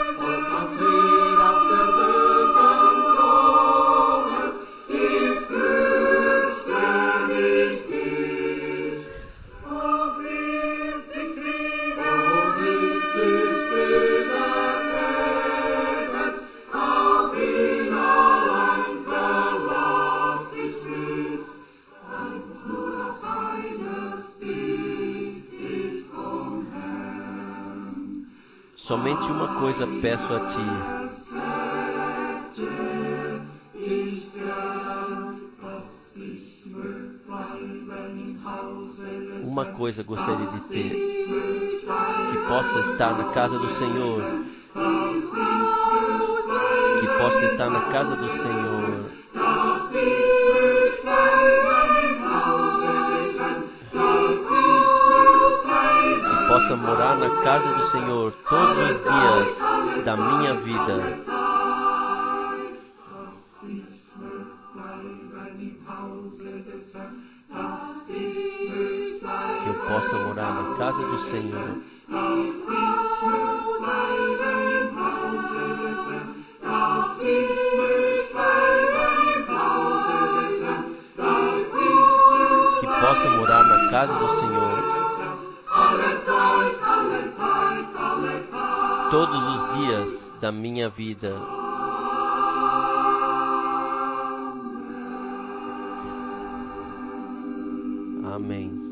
Somente uma coisa peço a ti. Uma coisa gostaria de ter, que possa estar na casa do Senhor. Que possa estar na casa do Senhor. Que possa morar na casa do Senhor todos os dias da minha vida. Que eu possa morar na casa do Senhor. Que possa morar na casa do Senhor todos os dias da minha vida. Amém.